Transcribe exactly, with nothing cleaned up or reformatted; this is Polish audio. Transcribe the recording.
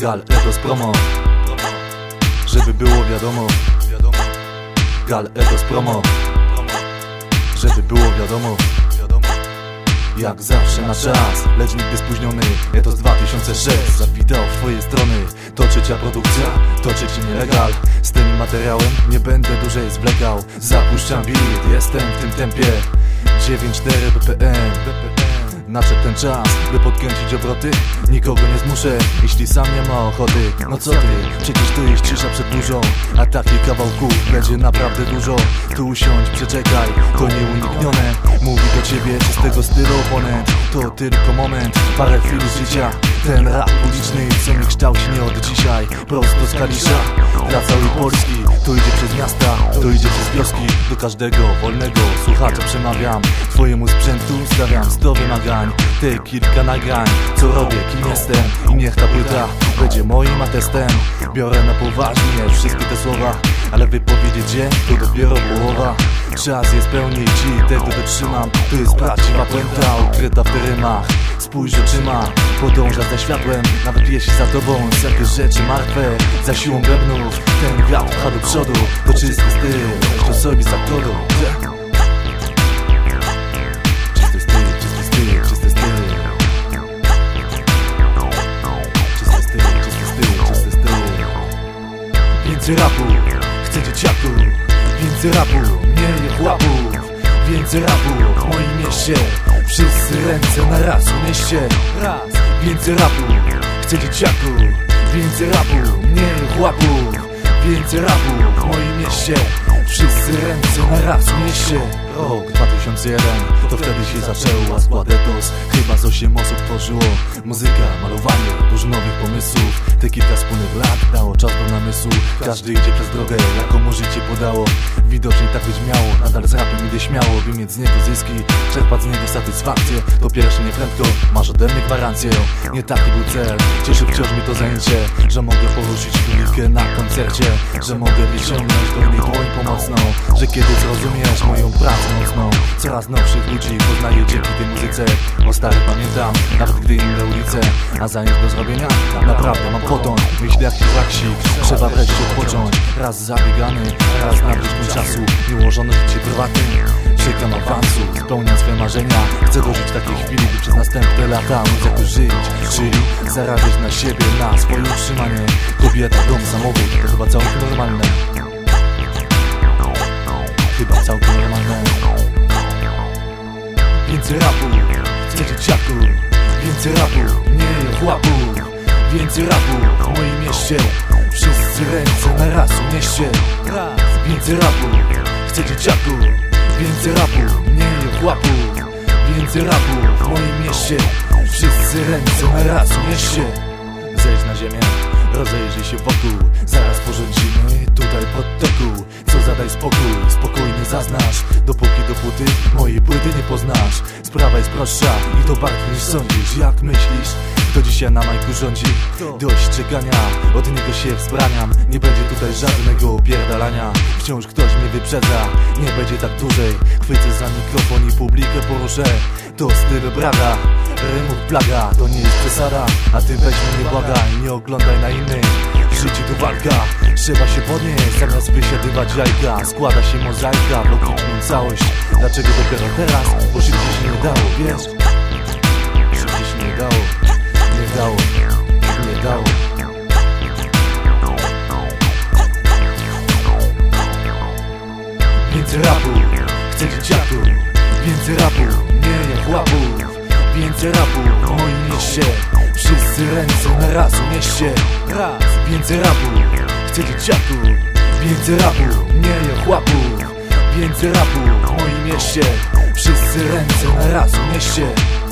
Gal Etos Promo, żeby było wiadomo. Gal Etos Promo, żeby było wiadomo. Jak zawsze na czas, lecz nigdy spóźniony. Etos dwa tysiące sześć zawitał w twoje strony. To trzecia produkcja, to trzeci nielegal. Z tym materiałem nie będę dłużej zwlekał. Zapuszczam beat, jestem w tym tempie. dziewięć cztery B P M. Nadszedł ten czas, by podkręcić obroty. Nikogo nie zmuszę, jeśli sam nie ma ochoty. No co ty, przecież tu jest cisza przed burzą, a takich kawałków będzie naprawdę dużo. Tu usiądź, przeczekaj, to nieuniknione. Mówi do ciebie czystego stylu oponent. To tylko moment, parę chwil z życia. Ten rap uliczny, co mi kształci nie od dzisiaj. Prosto z Kalisza, dla całej Polski. To idzie przez miasta, to idzie przez wioski. Do każdego wolnego słuchacza przemawiam. Twojemu sprzętu stawiam sto wymagań. Te kilka nagrań, co robię, kim jestem. I niech ta płyta będzie moim atestem. Biorę na poważnie wszystkie te słowa, ale wypowiedzieć je to dopiero połowa. Czas je spełnić i tego dotrzymam. To jest prawdziwa puenta ukryta w tych rymach. Spójrz oczyma, podąża za światłem. Nawet jeśli za tobą są jakieś rzeczy martwe. Za siłą bębnów ten wiatr pcha do przodu. To czysty styl, to sobie za kodu. Czysty styl, czysty styl, czysty styl. Czysty styl, czysty styl, czysty styl. Więcej rapu, chcę dzieciaku. Więcej rapu, mniej chłopów. Więcej rapu w moim mieście. Wszyscy ręce na raz unieście. Raz. Więcej rapu, chcę dzieciaku. Więcej rapu, mniej chłopów. Więcej rapu w moim mieście. Wszyscy ręce na raz unieście. Rok dwa tysiące jeden, to wtedy się zaczęło, a skład Etos chyba z osiem osób tworzyło. Muzyka, malowanie, dużo nowych pomysłów. Te kilka wspólnych lat dało czas do namysłu. Każdy idzie przez drogę, jaką mu życie podało. Widocznie tak być miało, nadal z rapem idę śmiało. By mieć z niego zyski, czerpać z niego satysfakcję. To pierwsze nie prędko, masz ode mnie gwarancję. Nie taki był cel, cieszy wciąż mi to zajęcie. Że mogę poruszyć publikę na koncercie. Że mogę wyciągnąć do niej dłoń pomocną. Że kiedy zrozumiesz moją pracę mocną, coraz nowszych ludzi poznaję dzięki tej muzyce. O starych pamiętam, nawet gdy inne ulice. A zajęć do zrobienia, naprawdę mam poton. Myślę jak raksik, trzeba wreszcie odpocząć. Raz zabiegany, raz nabyć mój czasu. Nieułożone życie prywatne, czekam awansu. Spełniam swe marzenia, chcę dożyć takiej chwili, by przez następne lata móc jakoś żyć. Czyli zarabiać na siebie, na swoje utrzymanie. Kobieta, dom, samochód, to chyba całkiem normalne. Chyba całkiem normalne. Więcej rapu, chcę dzieciaku. Więcej rapu, mniej chłopów. Więcej rapu w moim mieście. Wszyscy ręce na raz unieście. Więcej rapu, chcę dzieciaku. Więcej rapu, mniej chłopów. Więcej rapu w moim mieście. Wszyscy ręce na raz unieście. Zejdź na ziemię, rozejrzyj się wokół. Zaraz porządzimy tutaj pod toku. Co zadaj spokój, spokojnie zaznasz. Dopóki dopóty mojej płyty nie poznasz. Sprawa jest prostsza i to bardziej niż sądzisz. Jak myślisz, kto dzisiaj na majku rządzi? Dość czekania, od niego się wzbraniam. Nie będzie tutaj żadnego opierdalania. Wciąż ktoś mnie wyprzedza, nie będzie tak dłużej. Chwycę za mikrofon i publikę poruszę. To styl braga, rymów plaga. To nie jest przesada, a ty weź mnie błagaj. Nie oglądaj na innych, w życiu to walka. Trzeba się podnieść, zamiast wysiadywać jajka. Składa się mozaika, w logiczną całość. Dlaczego dopiero teraz? Bo szybciej się nie dało, wiesz? Szybciej się nie dało. Nie dało, nie dało. Więcej rapu, chcę dzieciaku. Więcej rapu, mniej chłopów. Więcej rapu w moim mieście. Wszyscy ręce na raz unieście. Raz. Więcej rapu, chcę dzieciaku. Więcej rapu, mniej chłopów. Więcej rapu w moim mieście. Wszyscy ręce na raz unieście.